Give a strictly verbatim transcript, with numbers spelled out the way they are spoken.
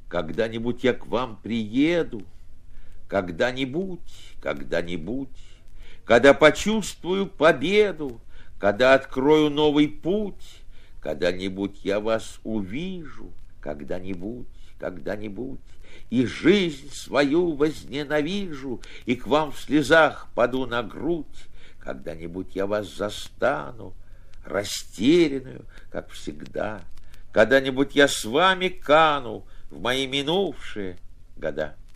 Когда-нибудь я к вам приеду, когда-нибудь, когда-нибудь, когда почувствую победу, когда открою новый путь, когда-нибудь я вас увижу, когда-нибудь, когда-нибудь, и жизнь свою возненавижу, и к вам в слезах паду на грудь, когда-нибудь я вас застану, растерянную, как всегда, когда-нибудь я с вами кану в мои минувшие года.